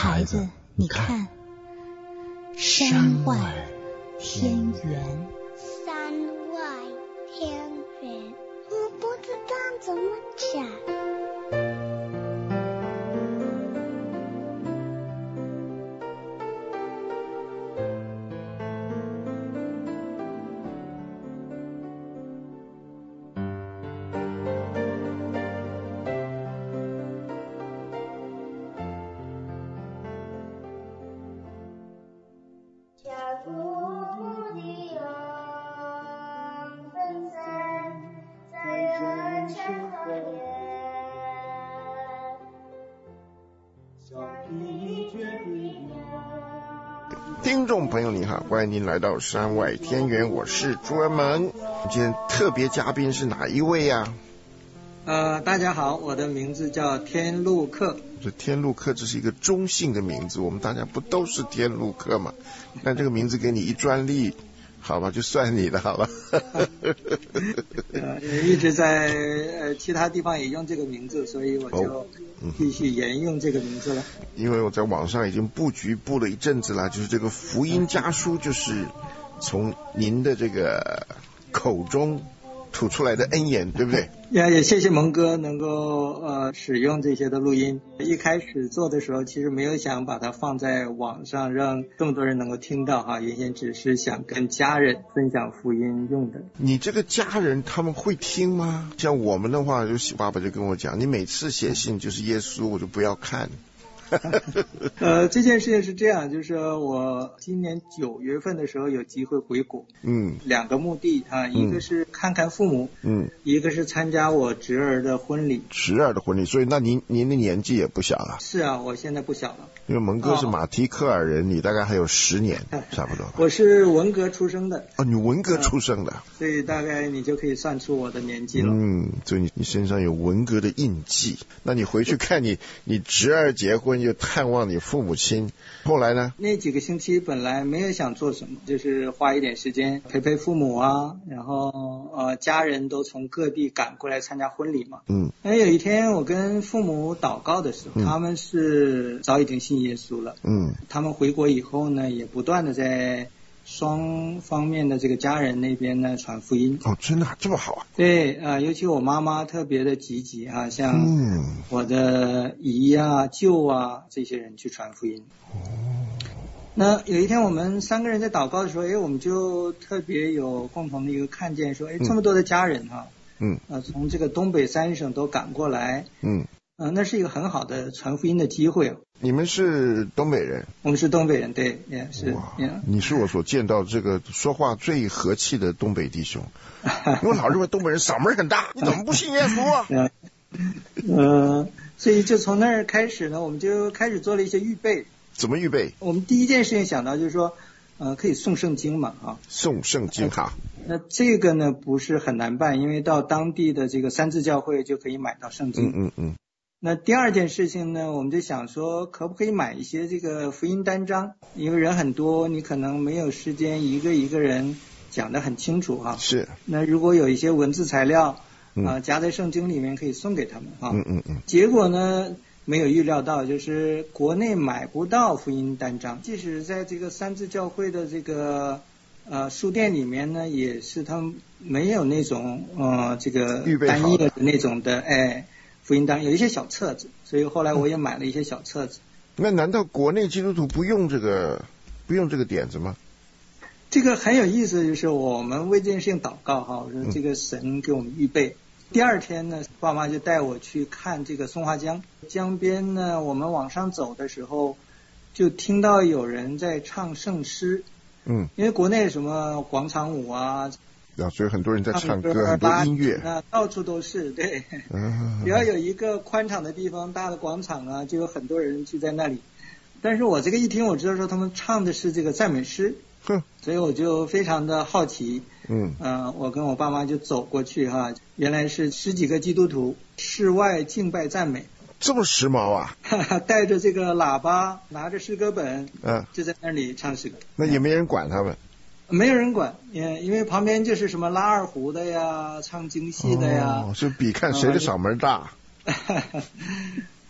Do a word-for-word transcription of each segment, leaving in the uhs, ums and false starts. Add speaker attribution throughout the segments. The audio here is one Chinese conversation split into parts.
Speaker 1: 孩子，你看，山外天圆。
Speaker 2: 山外天圆，我不知道怎么讲。
Speaker 3: 听众朋友你好，欢迎您来到山外天圆，我是朱文萌。今天特别嘉宾是哪一位呀、
Speaker 4: 啊？呃，大家好，我的名字叫天路客。
Speaker 3: 这天路客这是一个中性的名字，我们大家不都是天路客吗？但这个名字给你一专利，好吧，就算你的好了。
Speaker 4: 呃，一直在呃其他地方也用这个名字，所以我就继续沿用这个名字了。
Speaker 3: 因为我在网上已经布局布了一阵子了，就是这个福音家书，就是从您的这个口中吐出来的恩言，对不对？
Speaker 4: 也也谢谢蒙哥能够呃使用这些的录音。一开始做的时候，其实没有想把它放在网上让这么多人能够听到哈，原先只是想跟家人分享福音用的。
Speaker 3: 你这个家人他们会听吗？像我们的话，就爸爸就跟我讲，你每次写信就是耶稣，我就不要看。
Speaker 4: 呃，这件事情是这样，就是我今年九月份的时候有机会回国，嗯，两个目的啊，一个是看看父母，嗯，一个是参加我侄儿的婚礼。
Speaker 3: 侄儿的婚礼，所以那您您的年纪也不小了。
Speaker 4: 是啊，我现在不小了。
Speaker 3: 因为蒙哥是马蹄克尔人，哦、你大概还有十年，差不多。
Speaker 4: 我是文革出生的。
Speaker 3: 哦，你文革出生的、呃，
Speaker 4: 所以大概你就可以算出我的年纪了。
Speaker 3: 嗯，所以你你身上有文革的印记。那你回去看你你侄儿结婚，又探望你父母亲，后来呢？
Speaker 4: 那几个星期本来没有想做什么，就是花一点时间陪陪父母啊，然后呃家人都从各地赶过来参加婚礼嘛。嗯。那有一天我跟父母祷告的时候，嗯、他们是早已经信耶稣了。嗯。他们回国以后呢，也不断的在双方面的这个家人那边呢传福音。
Speaker 3: 哦，真的这么好啊？
Speaker 4: 对啊、呃，尤其我妈妈特别的积极啊，像我的姨啊、舅啊这些人去传福音。哦。那有一天我们三个人在祷告的时候，哎，我们就特别有共同的一个看见，说，哎，这么多的家人哈、啊，嗯，呃，从这个东北三省都赶过来，嗯。嗯、呃，那是一个很好的传福音的机会。
Speaker 3: 你们是东北人？
Speaker 4: 我们是东北人，对，也是。哇，
Speaker 3: 你是我所见到这个说话最和气的东北弟兄。因为老认为东北人嗓门很大，你怎么不信耶稣啊？
Speaker 4: 嗯、呃，所以就从那儿开始呢，我们就开始做了一些预备。
Speaker 3: 怎么预备？
Speaker 4: 我们第一件事情想到就是说，呃，可以诵圣经嘛，啊。
Speaker 3: 诵圣经哈。
Speaker 4: 那这个呢不是很难办，因为到当地的这个三自教会就可以买到圣经。嗯嗯嗯。那第二件事情呢，我们就想说，可不可以买一些这个福音单张？因为人很多，你可能没有时间一个一个人讲得很清楚哈。
Speaker 3: 是。
Speaker 4: 那如果有一些文字材料啊、嗯呃、夹在圣经里面，可以送给他们哈。
Speaker 3: 嗯嗯嗯。
Speaker 4: 结果呢，没有预料到，就是国内买不到福音单张，即使在这个三自教会的这个呃书店里面呢，也是他们没有那种呃这个单页的那种的哎。福音单有一些小册子，所以后来我也买了一些小册子。
Speaker 3: 那难道国内基督徒不用这个不用这个点子吗？
Speaker 4: 这个很有意思，就是我们为这件事情祷告哈，我说这个神给我们预备。嗯、第二天呢，爸妈就带我去看这个松花江江边呢，我们往上走的时候，就听到有人在唱圣诗。嗯，因为国内什么广场舞啊。
Speaker 3: 啊，所以很多人在唱歌，很多音乐，
Speaker 4: 那到处都是，对。嗯、只要有一个宽敞的地方，大的广场啊，就有很多人去在那里。但是我这个一听，我知道说他们唱的是这个赞美诗，哼，所以我就非常的好奇。嗯，呃，我跟我爸妈就走过去哈，原来是十几个基督徒室外敬拜赞美。
Speaker 3: 这么时髦啊！
Speaker 4: 带着这个喇叭，拿着诗歌本，嗯，就在那里唱诗歌。
Speaker 3: 那也没人管他们。
Speaker 4: 没有人管，因为旁边就是什么拉二胡的呀，唱京戏的呀，
Speaker 3: 哦，是比看谁的嗓门大。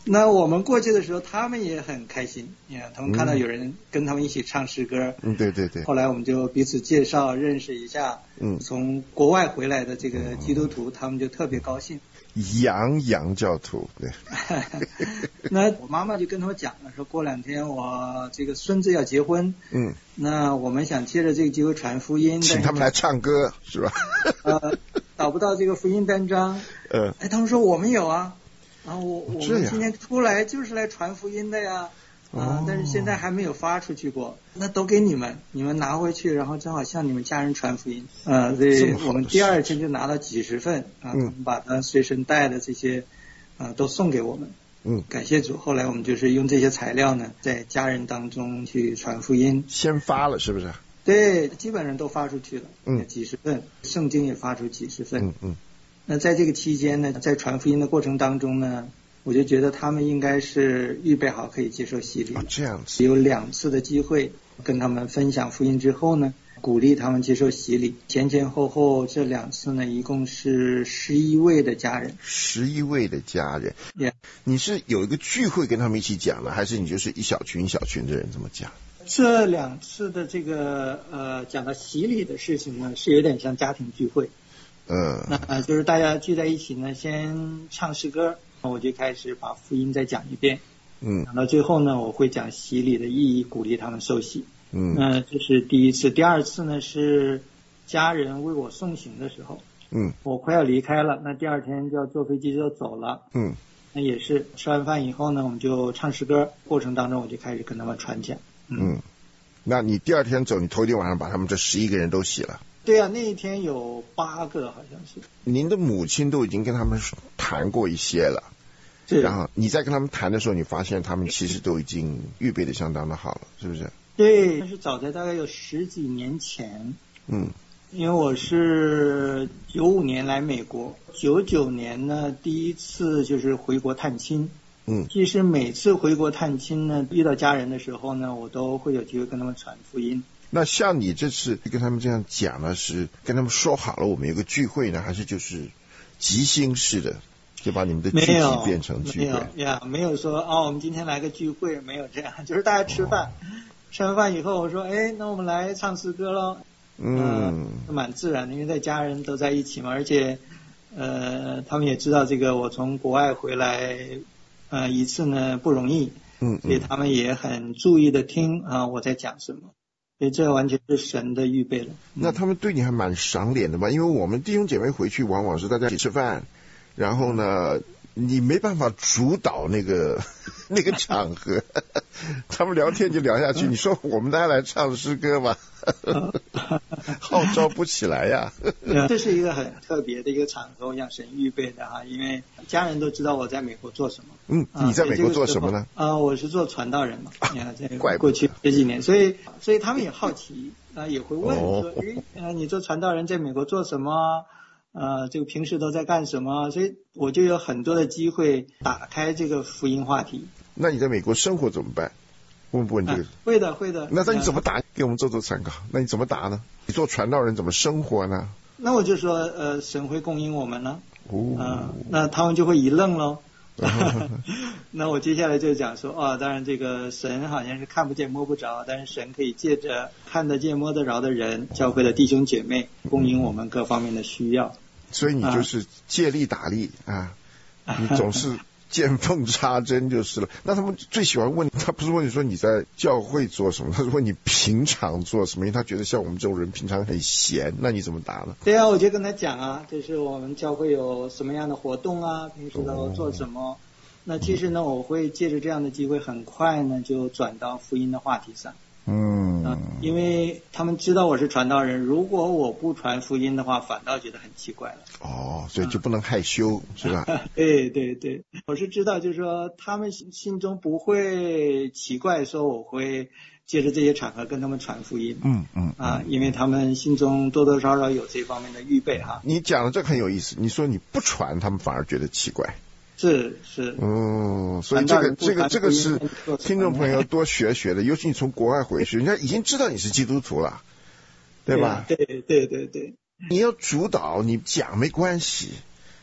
Speaker 4: 那我们过去的时候，他们也很开心，你看，他们看到有人跟他们一起唱诗歌，
Speaker 3: 嗯，对对对。
Speaker 4: 后来我们就彼此介绍，认识一下，
Speaker 3: 嗯，
Speaker 4: 从国外回来的这个基督徒，他们就特别高兴。
Speaker 3: 洋洋教徒，对。
Speaker 4: 那我妈妈就跟他们讲了，说过两天我这个孙子要结婚，
Speaker 3: 嗯，
Speaker 4: 那我们想借着这个机会传福音，
Speaker 3: 请他们来唱歌，是吧？
Speaker 4: 呃，找不到这个福音单张，
Speaker 3: 呃，
Speaker 4: 哎，他们说我们有啊。然后我我
Speaker 3: 这样
Speaker 4: 们今天出来就是来传福音的呀，啊、
Speaker 3: 哦，
Speaker 4: 但是现在还没有发出去过，那都给你们，你们拿回去，然后正好向你们家人传福音，呃，所以我们第二天就拿了几十份啊，
Speaker 3: 嗯，
Speaker 4: 我们把它随身带的这些啊都送给我们，
Speaker 3: 嗯，
Speaker 4: 感谢主。后来我们就是用这些材料呢，在家人当中去传福音，
Speaker 3: 先发了是不是？
Speaker 4: 对，基本上都发出去了，
Speaker 3: 嗯，
Speaker 4: 几十份，圣经也发出几十份，
Speaker 3: 嗯嗯。
Speaker 4: 那在这个期间呢，在传福音的过程当中呢，我就觉得他们应该是预备好可以接受洗礼了。
Speaker 3: 哦，这样子。
Speaker 4: 有两次的机会跟他们分享福音之后呢，鼓励他们接受洗礼。前前后后这两次呢，一共是十一位的家人。
Speaker 3: 十一位的家人。
Speaker 4: Yeah.
Speaker 3: 你是有一个聚会跟他们一起讲的，还是你就是一小群一小群的人这么讲？
Speaker 4: 这两次的这个呃讲到洗礼的事情呢，是有点像家庭聚会。
Speaker 3: 嗯，
Speaker 4: 那、呃、就是大家聚在一起呢，先唱诗歌，我就开始把福音再讲一遍。
Speaker 3: 嗯，
Speaker 4: 讲到最后呢，我会讲洗礼的意义，鼓励他们受洗。
Speaker 3: 嗯，
Speaker 4: 那这是第一次。第二次呢是家人为我送行的时候。
Speaker 3: 嗯，
Speaker 4: 我快要离开了，那第二天就要坐飞机就走了。
Speaker 3: 嗯，
Speaker 4: 那也是吃完饭以后呢，我们就唱诗歌，过程当中我就开始跟他们传讲。嗯，
Speaker 3: 嗯，那你第二天走，你头一天晚上把他们这十一个人都洗了？
Speaker 4: 对啊，那一天有八个好像是。
Speaker 3: 您的母亲都已经跟他们谈过一些了，
Speaker 4: 是。
Speaker 3: 然后你在跟他们谈的时候，你发现他们其实都已经预备的相当的好了，是不是？
Speaker 4: 对，那是早在大概有十几年前。
Speaker 3: 嗯。
Speaker 4: 因为我是九五年来美国，九九年呢第一次就是回国探亲。
Speaker 3: 嗯，
Speaker 4: 其实每次回国探亲呢，遇到家人的时候呢，我都会有机会跟他们传福音。
Speaker 3: 那像你这次跟他们这样讲呢，是跟他们说好了我们有个聚会呢，还是就是即兴式的，就把你们的聚集变成聚会？
Speaker 4: 没有呀，没有说哦，我们今天来个聚会，没有这样，就是大家吃饭，哦、吃完饭以后我说，哎，那我们来唱诗歌咯。
Speaker 3: 嗯，
Speaker 4: 呃、蛮自然的，因为在家人都在一起嘛，而且呃，他们也知道这个我从国外回来呃一次呢不容易，
Speaker 3: 嗯，
Speaker 4: 所以他们也很注意的听啊、呃、我在讲什么，所以这完全是神的预备了。
Speaker 3: 那他们对你还蛮赏脸的吧？因为我们弟兄姐妹回去往往是大家一起吃饭，然后呢，你没办法主导那个那个场合，他们聊天就聊下去。你说我们大家来唱诗歌吧，号召不起来呀。
Speaker 4: 这是一个很特别的一个场合，让神预备的哈，因为家人都知道我在美国做什么。
Speaker 3: 嗯，你在美国做什么呢？
Speaker 4: 啊、呃，我是做传道人嘛，你看在
Speaker 3: 怪
Speaker 4: 过去十几年，所以所以他们也好奇啊、呃，也会问
Speaker 3: 哦
Speaker 4: 说，诶，呃，你做传道人在美国做什么？呃，这个平时都在干什么？所以我就有很多的机会打开这个福音话题。
Speaker 3: 那你在美国生活怎么办？问不问这个？
Speaker 4: 啊、会的，会的。
Speaker 3: 那那你怎么答？给我们做做参考。那你怎么答呢？你做传道人怎么生活呢？
Speaker 4: 那我就说，呃，神会供应我们呢。
Speaker 3: 哦。
Speaker 4: 呃、那他们就会一愣喽。那我接下来就讲说，哦，当然这个神好像是看不见摸不着，但是神可以借着看得见摸得着的人，教会的弟兄姐妹，供应我们各方面的需要。
Speaker 3: 所以你就是借力打力啊，啊你总是见缝插针就是了。那他们最喜欢问，他不是问你说你在教会做什么，他是问你平常做什么，因为他觉得像我们这种人平常很闲，那你怎么答呢？
Speaker 4: 对啊，我就跟他讲啊，就是我们教会有什么样的活动啊，平时都做什么。哦、那其实呢，我会借着这样的机会，很快呢就转到福音的话题上。
Speaker 3: 嗯、
Speaker 4: 啊，因为他们知道我是传道人，如果我不传福音的话，反倒觉得很奇怪了。
Speaker 3: 哦，所以就不能害羞，嗯、是吧？
Speaker 4: 对对对，我是知道，就是说他们心中不会奇怪，说我会借着这些场合跟他们传福音。
Speaker 3: 嗯嗯
Speaker 4: 啊，因为他们心中多多少少有这方面的预备哈。
Speaker 3: 你讲的这个很有意思，你说你不传，他们反而觉得奇怪。
Speaker 4: 是是，
Speaker 3: 嗯，所以这个这个这个是听众朋友多学学的，尤其你从国外回去，人家已经知道你是基督徒了，对吧？
Speaker 4: 对对对对对，
Speaker 3: 你要主导，你讲没关系，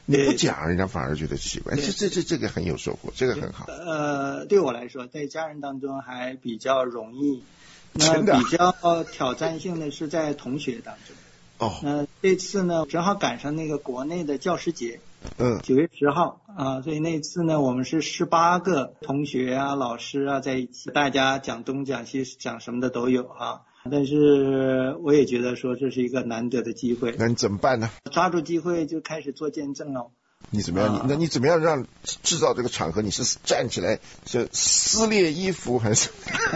Speaker 3: 你不讲，人家反而觉得奇怪。这这这这个很有收获，这个很好。
Speaker 4: 呃，对我来说，在家人当中还比较容易。
Speaker 3: 那
Speaker 4: 比较挑战性的是在同学当中。
Speaker 3: 哦。
Speaker 4: 那这次呢，正好赶上那个国内的教师节。
Speaker 3: 嗯。
Speaker 4: 九月十号啊，所以那次呢，我们是十八个同学啊、老师啊在一起，大家讲东讲西讲什么的都有啊。但是我也觉得说这是一个难得的机会。
Speaker 3: 那你怎么办呢？
Speaker 4: 抓住机会就开始做见证了。
Speaker 3: 你怎么样？啊、你那你怎么样让制造这个场合？你是站起来是撕裂衣服还是？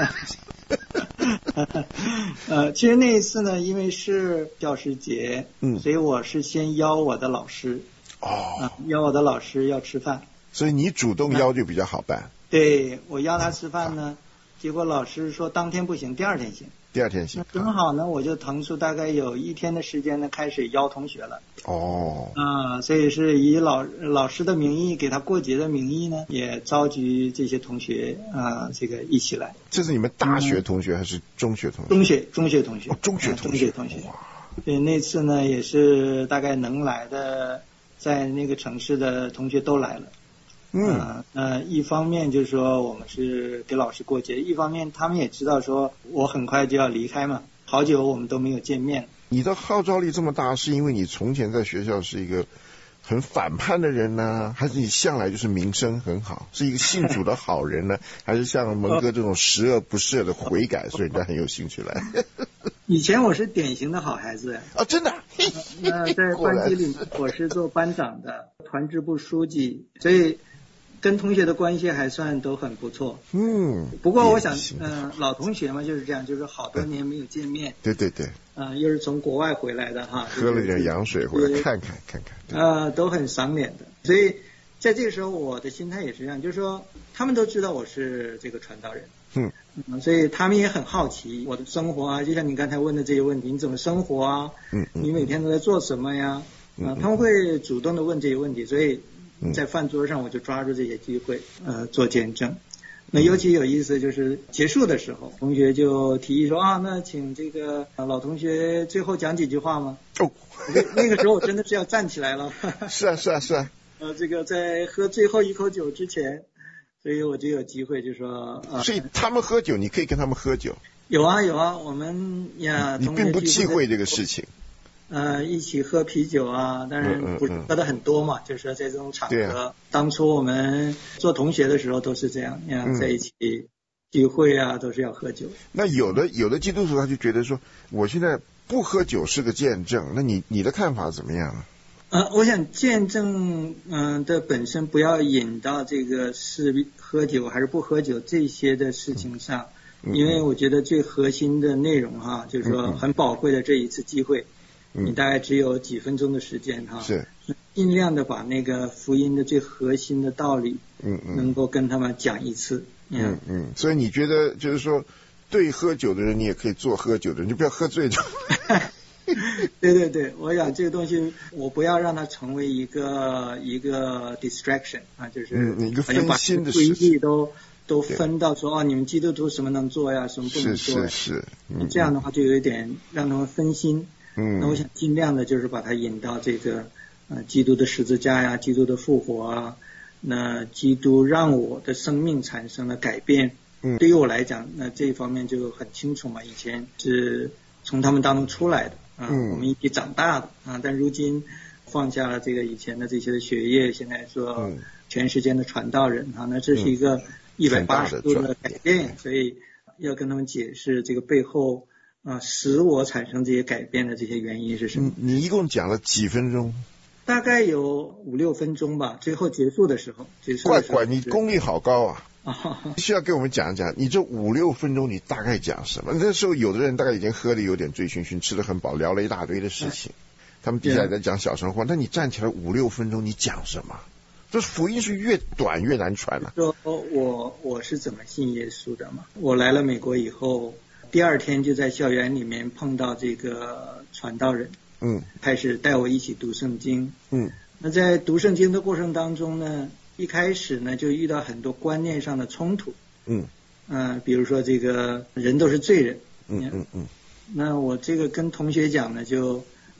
Speaker 4: 呃，其实那一次呢，因为是教师节，
Speaker 3: 嗯，
Speaker 4: 所以我是先邀我的老师。
Speaker 3: 哦。
Speaker 4: 啊，邀我的老师要吃饭。
Speaker 3: 所以你主动邀就比较好办。
Speaker 4: 对，我邀他吃饭呢，结果老师说当天不行，第二天行。
Speaker 3: 第二天行。
Speaker 4: 那正好呢，我就腾出大概有一天的时间呢，开始邀同学了。
Speaker 3: 哦。
Speaker 4: 啊、呃，所以是以老老师的名义，给他过节的名义呢，也召集这些同学啊、呃，这个一起来。
Speaker 3: 这是你们大学同学还是中学同学？
Speaker 4: 中学，中学同学。
Speaker 3: 哦，中学同学。
Speaker 4: 中学同学。所以那次呢，也是大概能来的，在那个城市的同学都来了。
Speaker 3: 嗯，
Speaker 4: 呃，一方面就是说我们是给老师过节，一方面他们也知道说我很快就要离开嘛，好久我们都没有见面。
Speaker 3: 你的号召力这么大，是因为你从前在学校是一个很反叛的人呢，还是你向来就是名声很好，是一个信主的好人呢？还是像蒙哥这种十恶不赦的悔改，所以人家很有兴趣来？
Speaker 4: 以前我是典型的好孩子呀。
Speaker 3: 啊，真的、啊？
Speaker 4: 那在班级里面我是做班长的，团支部书记，所以跟同学的关系还算都很不错。
Speaker 3: 嗯。
Speaker 4: 不过我想，嗯、呃，老同学嘛就是这样，就是好多年没有见面。
Speaker 3: 对对对。
Speaker 4: 啊、呃，又是从国外回来的哈，
Speaker 3: 喝了点洋水回来看看看看。
Speaker 4: 啊、呃，都很赏脸的。所以在这个时候，我的心态也是这样，就是说他们都知道我是这个传道人。
Speaker 3: 嗯。
Speaker 4: 嗯，所以他们也很好奇我的生活啊，就像你刚才问的这些问题，你怎么生活啊？
Speaker 3: 嗯嗯。
Speaker 4: 你每天都在做什么呀？啊、
Speaker 3: 嗯
Speaker 4: 呃，他们会主动的问这些问题，所以在饭桌上我就抓住这些机会，呃，做见证。那尤其有意思就是结束的时候，同学就提议说啊，那请这个老同学最后讲几句话吗？
Speaker 3: 哦，
Speaker 4: 那个时候我真的是要站起来了。
Speaker 3: 是啊是啊是啊。
Speaker 4: 呃，这个在喝最后一口酒之前，所以我就有机会就说啊。
Speaker 3: 所以他们喝酒，你可以跟他们喝酒。
Speaker 4: 有啊有啊，我们呀，
Speaker 3: 你并不忌讳这个事情。
Speaker 4: 呃，一起喝啤酒啊，当然不是喝的很多嘛，嗯嗯嗯、就是说在这种场合、啊，当初我们做同学的时候都是这样，呀、嗯，在一起聚会啊，都是要喝酒。
Speaker 3: 那有的有的基督徒他就觉得说，我现在不喝酒是个见证，那你你的看法怎么样呢？
Speaker 4: 呃，我想见证，嗯、呃、的本身不要引到这个是喝酒还是不喝酒这些的事情上，嗯、因为我觉得最核心的内容哈，就是说很宝贵的这一次机会。你大概只有几分钟的时间哈，
Speaker 3: 是
Speaker 4: 尽量的把那个福音的最核心的道理，
Speaker 3: 嗯嗯，
Speaker 4: 能够跟他们讲一次，
Speaker 3: 嗯嗯。所以你觉得就是说，对喝酒的人，你也可以做喝酒的人，你就不要喝醉酒。
Speaker 4: 对对对，我想这个东西，我不要让它成为一个一个 distraction 啊，就是
Speaker 3: 嗯一个分心的
Speaker 4: 事情，注意力都都分到说哦，你们基督徒什么能做呀，什么不能做呀，
Speaker 3: 是是是，
Speaker 4: 嗯、这样的话就有一点让他们分心。
Speaker 3: 嗯，
Speaker 4: 那我想尽量的就是把它引到这个呃基督的十字架呀，基督的复活啊，那基督让我的生命产生了改变。
Speaker 3: 嗯，
Speaker 4: 对于我来讲，那这一方面就很清楚嘛，以前是从他们当中出来的啊，
Speaker 3: 嗯、
Speaker 4: 我们一起长大的啊，但如今放下了这个以前的这些的学业，现在说全世界的传道人啊，那这是一个一百八十度的改变，所以要跟他们解释这个背后。啊，使我产生这些改变的这些原因是什么？
Speaker 3: 你你一共讲了几分钟？
Speaker 4: 大概有五六分钟吧。最后结束的时候，结束的时候。
Speaker 3: 怪怪，你功力好高啊！
Speaker 4: 啊，
Speaker 3: 需要给我们讲一讲，你这五六分钟你大概讲什么？那时候有的人大概已经喝的有点醉醺醺，吃的很饱，聊了一大堆的事情，他们底下也在讲小生活。那你站起来五六分钟，你讲什么？这福音是越短越难传啊。
Speaker 4: 说我我是怎么信耶稣的嘛？我来了美国以后。第二天就在校园里面碰到这个传道人，
Speaker 3: 嗯，
Speaker 4: 开始带我一起读圣经，
Speaker 3: 嗯，
Speaker 4: 那在读圣经的过程当中呢，一开始呢就遇到很多观念上的冲突，
Speaker 3: 嗯，
Speaker 4: 嗯、呃，比如说这个人都是罪人，
Speaker 3: 嗯嗯嗯，
Speaker 4: 那我这个跟同学讲呢，就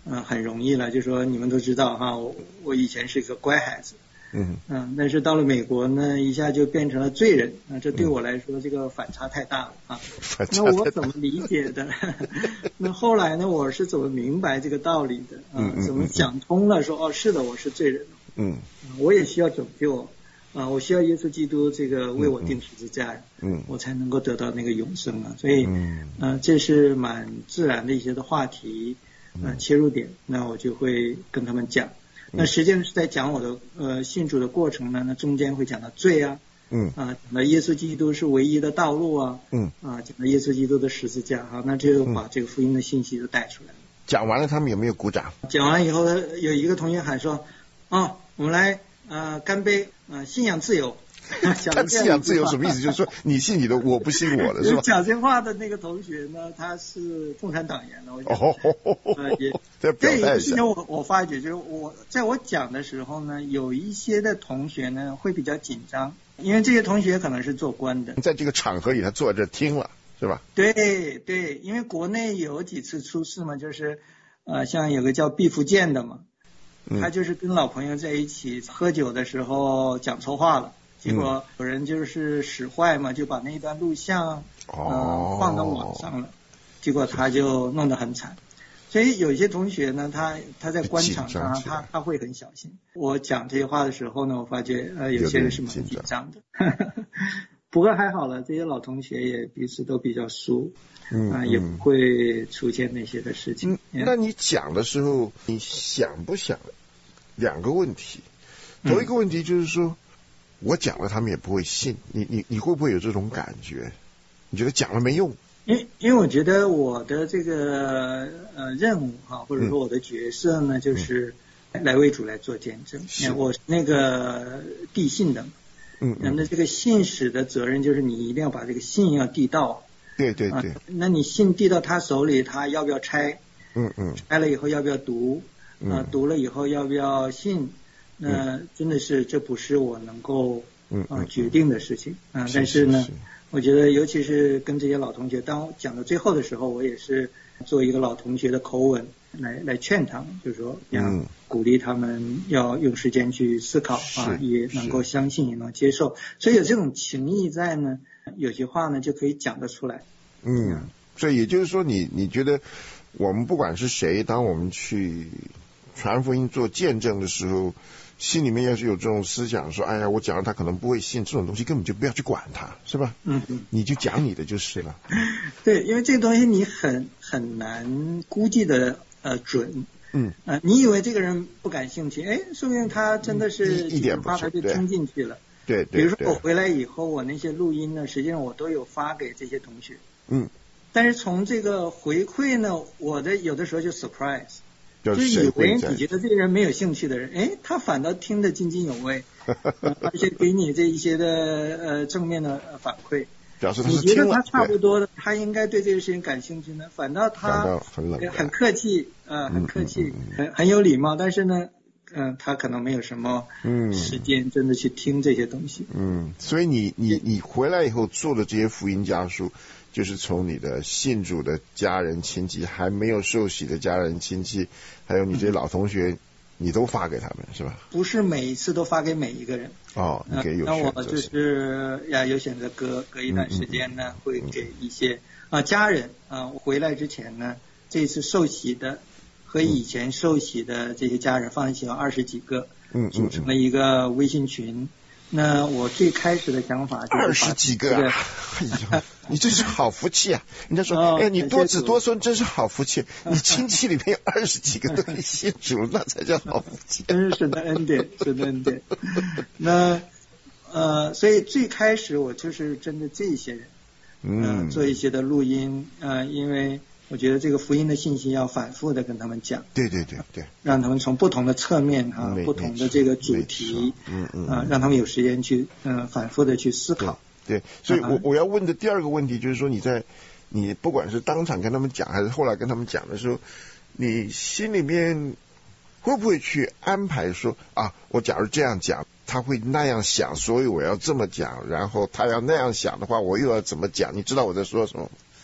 Speaker 4: 呃很容易了，就说你们都知道哈，我我以前是一个乖孩子。
Speaker 3: 嗯
Speaker 4: 嗯，但是到了美国呢，一下就变成了罪人啊！这对我来说，这个反差太大了啊。那我怎么理解的？那后来呢，我是怎么明白这个道理的啊？怎么讲通了？说哦，是的，我是罪人。
Speaker 3: 嗯，
Speaker 4: 我也需要拯救啊！我需要耶稣基督这个为我钉十字架，
Speaker 3: 嗯，
Speaker 4: 我才能够得到那个永生啊！所以，嗯、呃，这是蛮自然的一些的话题，呃，切入点，那我就会跟他们讲。那实际上是在讲我的呃信主的过程呢，那中间会讲到罪啊，
Speaker 3: 嗯
Speaker 4: 啊，讲到耶稣基督是唯一的道路啊，
Speaker 3: 嗯
Speaker 4: 啊，讲到耶稣基督的十字架啊，那这就把这个福音的信息都带出来了。
Speaker 3: 讲完了，他们有没有鼓掌？
Speaker 4: 讲完以后，有一个同学喊说：“哦，我们来呃干杯啊、呃，信仰自由。”
Speaker 3: 看信仰自由什么意思？就是说你信你的，我不信我的，是吧？
Speaker 4: 讲这话的那个同学呢，他是共产党员了，我觉得。
Speaker 3: 哦，
Speaker 4: 呃，也
Speaker 3: 在表态一下。
Speaker 4: 这个事情我我发觉，就是我在我讲的时候呢，有一些的同学呢会比较紧张，因为这些同学可能是做官的，
Speaker 3: 在这个场合里，他坐在这听了，是吧？
Speaker 4: 对对，因为国内有几次出事嘛，就是呃，像有个叫毕福剑的嘛，他就是跟老朋友在一起喝酒的时候讲错话了。结果有人就是使坏嘛，就把那一段录像呃放到网上了，结果他就弄得很惨。所以有一些同学呢，他他在官场上他他会很小心。我讲这些话的时候呢，我发觉呃有些人是蛮紧张的。不过还好了，这些老同学也彼此都比较熟，嗯啊、呃，也不会出现那些的事情。
Speaker 3: 嗯，那你讲的时候，你想不想两个问题？头一个问题就是说。嗯，我讲了，他们也不会信。你你你会不会有这种感觉？你觉得讲了没用？
Speaker 4: 因因为我觉得我的这个呃任务哈，或者说我的角色呢，嗯、就是来为主来做见证。是我是那个递信的，嗯，那这个信使的责任就是你一定要把这个信要递到。
Speaker 3: 对对对、啊。
Speaker 4: 那你信递到他手里，他要不要拆？
Speaker 3: 嗯嗯。
Speaker 4: 拆了以后要不要读？啊，读了以后要不要信？那真的是这不是我能够啊决定的事情啊，但是呢，我觉得尤其是跟这些老同学，当我讲到最后的时候，我也是做一个老同学的口吻来来劝他们，就是说要鼓励他们要用时间去思考啊，也能够相信，也能接受，所以有这种情谊在呢，有些话呢就可以讲得出来。
Speaker 3: 嗯，所以也就是说你，你你觉得我们不管是谁，当我们去传福音做见证的时候，心里面要是有这种思想，说哎呀，我讲了他可能不会信，这种东西根本就不要去管他，是吧？嗯嗯，你就讲你的就是了。
Speaker 4: 对，因为这个东西你很很难估计的呃准。嗯啊、呃，你以为这个人不感兴趣，哎，说不定他真的是
Speaker 3: 一点不
Speaker 4: 发他就听进去了。
Speaker 3: 对 对, 对。
Speaker 4: 比如说我回来以后，我那些录音呢，实际上我都有发给这些同学。
Speaker 3: 嗯。
Speaker 4: 但是从这个回馈呢，我的有的时候就 surprise。就是以为你觉得这个人没有兴趣的人，哎，他反倒听得津津有味，而且给你这一些的呃正面的反馈，
Speaker 3: 表示他
Speaker 4: 你觉得他差不多的，他应该对这个事情感兴趣呢，反倒他
Speaker 3: 很冷，
Speaker 4: 很客气，呃，很客气，很很有礼貌，但是呢，嗯、呃，他可能没有什么时间真的去听这些东西。
Speaker 3: 嗯，所以你你你回来以后做的这些福音家书。就是从你的信主的家人亲戚，还没有受洗的家人亲戚，还有你这些老同学，嗯、你都发给他们是吧？
Speaker 4: 不是每一次都发给每一个人。
Speaker 3: 哦，你给有
Speaker 4: 选择、呃。那我就是呀，有选择隔隔一段时间呢，嗯、会给一些啊、呃、家人啊，我、呃、回来之前呢，这次受洗的和以前受洗的这些家人放一起有二十几个，嗯，组成了一个微信群。那我最开始的想法就是
Speaker 3: 二十几个、啊，哎呀，你真是好福气啊！人家说，哦、哎，你多子多孙真是好福气，你亲戚里面有二十几个都给信主，那才叫好福气。
Speaker 4: 真是神的恩典，神的恩典。那呃，所以最开始我就是针对这些人，嗯、呃，做一些的录音，呃，因为。我觉得这个福音的信息要反复的跟他们讲，
Speaker 3: 对对对对，
Speaker 4: 让他们从不同的侧面啊，不同的这个主题，嗯嗯啊，让他们有时间去嗯、呃、反复的去思考。
Speaker 3: 对，对所以我我要问的第二个问题就是说，你在你不管是当场跟他们讲，还是后来跟他们讲的时候，你心里面会不会去安排说啊，我假如这样讲，他会那样想，所以我要这么讲，然后他要那样想的话，我又要怎么讲？你知道我在说什么？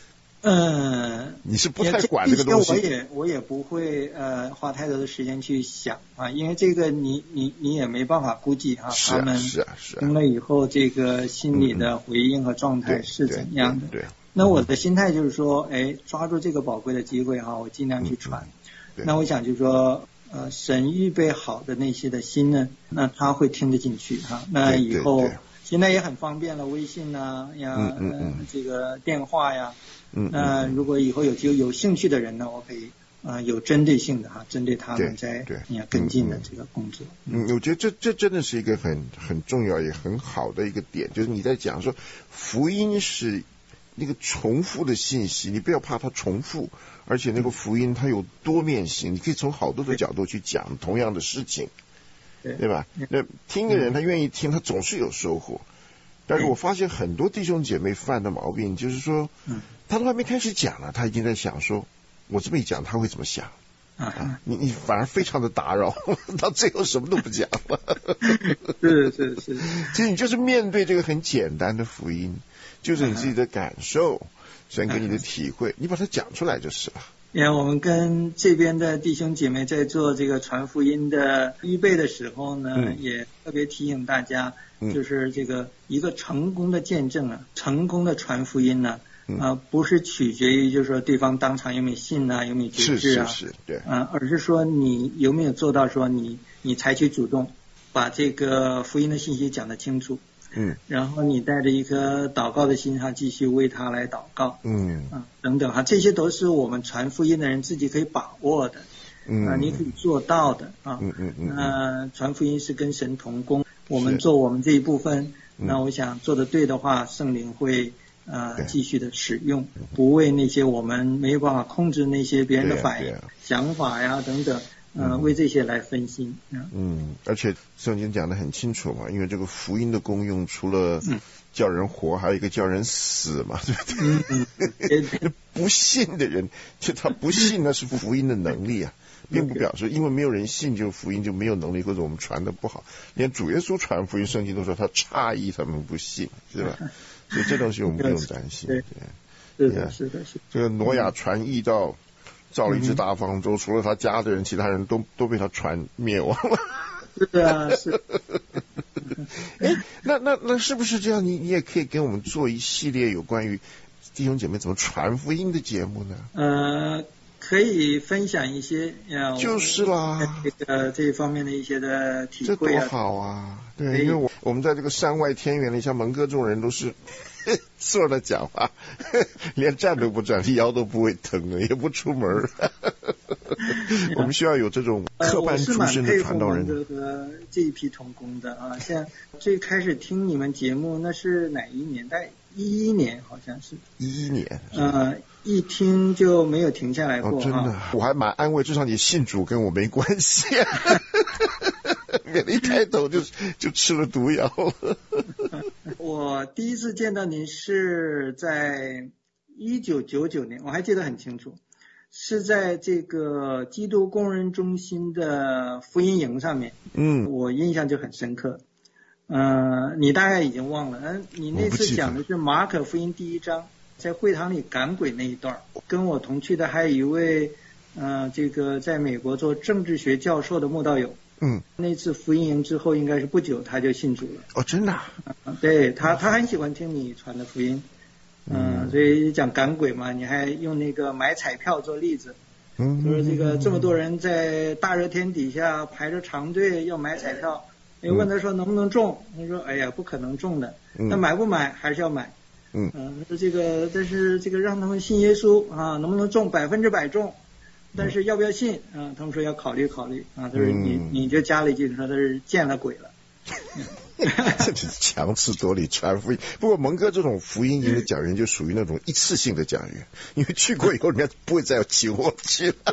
Speaker 4: 嗯，
Speaker 3: 你是不太管这个东西。
Speaker 4: 我也我也不会呃花太多的时间去想啊，因为这个你你你也没办法估计哈、啊，
Speaker 3: 是啊
Speaker 4: 他们
Speaker 3: 是啊是啊，
Speaker 4: 听了以后这个心理的回应和状态是怎样的。
Speaker 3: 对，对对对，
Speaker 4: 那我的心态就是说，哎，抓住这个宝贵的机会哈、啊，我尽量去传。
Speaker 3: 嗯、
Speaker 4: 那我想就是说，呃，神预备好的那些的心呢，那他会听得进去哈、啊。那以后
Speaker 3: 对对对
Speaker 4: 现在也很方便了，微信呐呀，
Speaker 3: 嗯嗯嗯
Speaker 4: 呃，这个电话呀。
Speaker 3: 嗯，
Speaker 4: 那如果以后有有有兴趣的人呢，我可以啊、呃、有针对性的哈，针对他们在你要跟进的这个工作。
Speaker 3: 嗯，我觉得这这真的是一个很很重要也很好的一个点，就是你在讲说福音是那个重复的信息，你不要怕它重复，而且那个福音它有多面性，你可以从好多的角度去讲同样的事情，对, 对吧？那听的人他愿意听，他总是有收获。但是我发现很多弟兄姐妹犯的毛病就是说，他都还没开始讲了，他已经在想说，我这么一讲他会怎么想？啊，你你反而非常的打扰，到最后什么都不讲了。
Speaker 4: 是是是，
Speaker 3: 其实你就是面对这个很简单的福音，就是你自己的感受，神给你的体会，你把它讲出来就是了。
Speaker 4: 因为我们跟这边的弟兄姐妹在做这个传福音的预备的时候呢，嗯、也特别提醒大家，就是这个一个成功的见证啊，成功的传福音呢、啊。啊、呃，不是取决于就是说对方当场有没有信啊，有没有觉知啊，
Speaker 3: 是是是，对，
Speaker 4: 啊、呃，而是说你有没有做到说你你采取主动，把这个福音的信息讲得清楚，
Speaker 3: 嗯，
Speaker 4: 然后你带着一颗祷告的心哈，继续为他来祷告，
Speaker 3: 嗯，
Speaker 4: 啊等等哈，这些都是我们传福音的人自己可以把握的，
Speaker 3: 嗯，
Speaker 4: 啊，你可以做到的啊，
Speaker 3: 嗯嗯嗯，
Speaker 4: 那、呃、传福音是跟神同工，我们做我们这一部分，那我想做得对的话，圣灵会。呃，继续的使用，不为那些我们没有办法控制那些别人的反应、想法呀等等，呃，为这些来分心。嗯，
Speaker 3: 嗯，而且圣经讲得很清楚嘛，因为这个福音的功用，除了叫人活，还有一个叫人死嘛，对不对？
Speaker 4: 嗯嗯，
Speaker 3: 不信的人，就他不信，那是福音的能力啊。并不表示因为没有人信就福音就没有能力，或者我们传的不好。连主耶稣传福音，圣经都说他诧异他们不信，是吧？所以这东西我们不用担心。
Speaker 4: 对，是的，是的，是的。
Speaker 3: 这个挪亚传异到造了一只大方舟，嗯、除了他家的人，其他人都都被他传灭亡了。
Speaker 4: 是啊，是。
Speaker 3: 哎，那那那是不是这样？你你也可以给我们做一系列有关于弟兄姐妹怎么传福音的节目呢？
Speaker 4: 呃。可以分享一些呀，
Speaker 3: 就是啦，
Speaker 4: 这个这一方面的一些的体会啊，
Speaker 3: 这多好啊！对，因为我我们在这个山外天远里，像蒙哥这种人都是坐着讲话，连站都不站，腰都不会疼的，也不出门。我们需要有这种科班出身的传道人。
Speaker 4: 呃、我是蛮佩服蒙哥和这一批同工的啊，像最开始听你们节目，那是哪一年代？一一年好像是。
Speaker 3: 一一年。
Speaker 4: 呃。一听就没有停下来过、
Speaker 3: 哦、真的、啊，我还蛮安慰，至少你信主跟我没关系、啊，免得一开头就就吃了毒药。
Speaker 4: 我第一次见到您是在一九九九年，我还记得很清楚，是在这个基督工人中心的福音营上面，
Speaker 3: 嗯，
Speaker 4: 我印象就很深刻。呃，你大概已经忘了，嗯，你那次讲的是马可福音第一章。在会堂里赶鬼那一段，跟我同去的还有一位，呃，这个在美国做政治学教授的慕道友。
Speaker 3: 嗯，
Speaker 4: 那次福音营之后，应该是不久他就信主了。
Speaker 3: 哦，真的、啊？
Speaker 4: 对他，他很喜欢听你传的福音。嗯、呃，所以讲赶鬼嘛，你还用那个买彩票做例子。
Speaker 3: 嗯，
Speaker 4: 就是这个这么多人在大热天底下排着长队要买彩票，你问他说能不能中，他说哎呀不可能中的，那买不买还是要买。
Speaker 3: 嗯，
Speaker 4: 呃，这个，但是这个让他们信耶稣啊，能不能中百分之百中？但是要不要信啊？他们说要考虑考虑啊。他说你、嗯、你就加了一句，说他是见了鬼了。
Speaker 3: 这是强词夺理传福音。不过蒙哥这种福音营的讲员就属于那种一次性的讲员，因为去过以后人家不会再请我去了。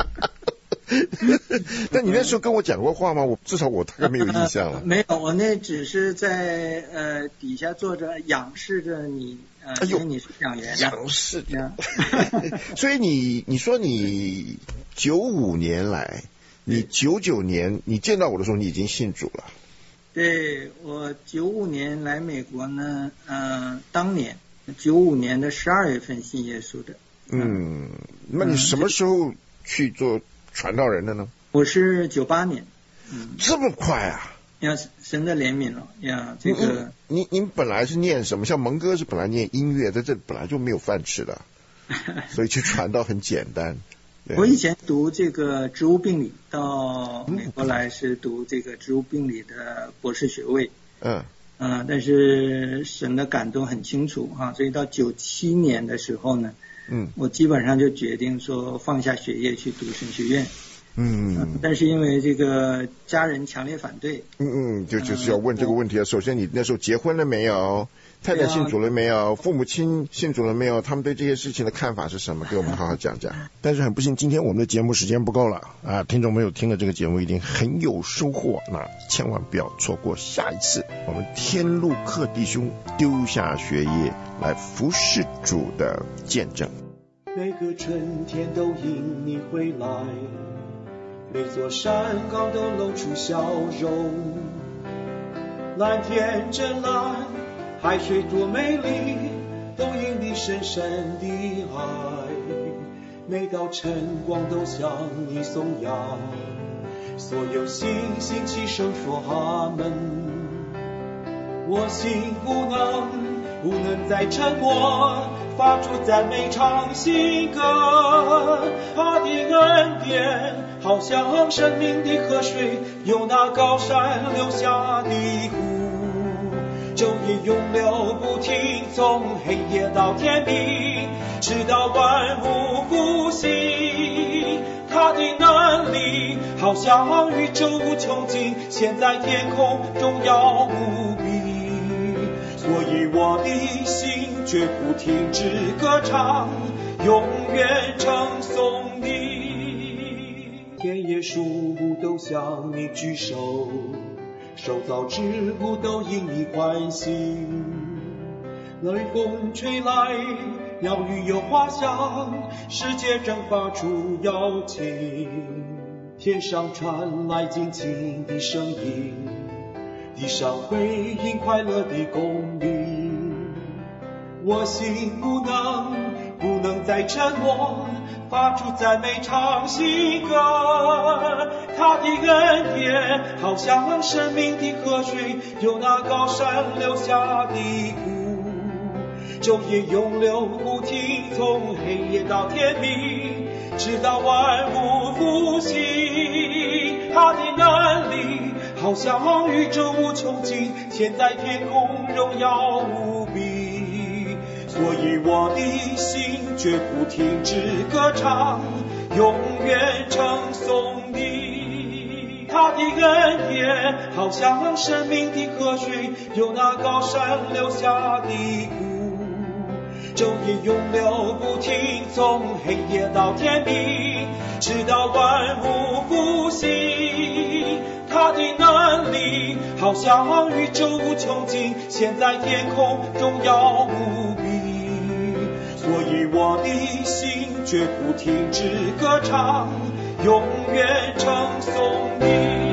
Speaker 3: 但你那时候跟我讲过话吗？我至少我大概没有印象了。
Speaker 4: 呃、没有，我那只是在呃底下坐着仰视着你，呃，
Speaker 3: 哎呦，
Speaker 4: 因为你是讲员，
Speaker 3: 仰视着。所以你你说你九五年来，你九九年你见到我的时候，你已经信主了。
Speaker 4: 对，我九五年来美国呢，呃，当年九五年的十二月份信耶稣的。
Speaker 3: 嗯，那你什么时候去做传道人的呢？
Speaker 4: 我是九八年。
Speaker 3: 嗯，这么快啊！
Speaker 4: 呀，神的怜悯了呀，这个。
Speaker 3: 您您本来是念什么？像蒙哥是本来念音乐，在这本来就没有饭吃的，所以去传道很简单。
Speaker 4: 我以前读这个植物病理，到美国来是读这个植物病理的博士学位。
Speaker 3: 嗯。
Speaker 4: 嗯、呃，但是神的感动很清楚啊，所以到九七年的时候呢，嗯，我基本上就决定说放下学业去读神学院。嗯，呃、但是因为这个家人强烈反对。
Speaker 3: 嗯嗯，就就是要问这个问题啊。呃、首先，你那时候结婚了没有？太太信主了没有？父母亲信主了没有？他们对这些事情的看法是什么？给我们好好讲讲。但是很不幸，今天我们的节目时间不够了啊！听众朋友听了这个节目一定很有收获，那千万不要错过下一次我们天路客弟兄丢下学业来服侍主的见证。
Speaker 5: 每个春天都因你回来，每座山岗都露出笑容，蓝天真蓝，海水多美丽，都因你深深的爱。每道晨光都向你颂扬，所有星星齐声说阿门。我心不能不能再沉默，发出赞美唱新歌。他的恩典好像生命的河水，由那高山流下的湖，昼夜永流不停，从黑夜到天明，直到万物复兴。他的能力好像宇宙无穷尽，现在天空荣耀无比，所以我的心绝不停止歌唱，永远称颂你。田野树木都向你举手，受造之物都因你欢喜。雷风吹来，鸟语有花香，世界正发出邀请。天上传来静静的声音，地上回应快乐的公鸣。我心不能不能再沉默，发出赞美唱新歌。他的恩典好像生命的河水，由那高山流下的湖，昼夜永流不停，从黑夜到天明，直到万物复兴。他的能力好像宇宙无穷尽，现在天空荣耀无比，所以我的心绝不停止歌唱，永远称颂你。他的恩典好像生命的河水，由那高山流下的湖，昼夜永流不停，从黑夜到天明，直到万物复兴。他的能力好像宇宙无穷尽，现在天空荣耀无比，所以我的心绝不停止歌唱，永远称颂你。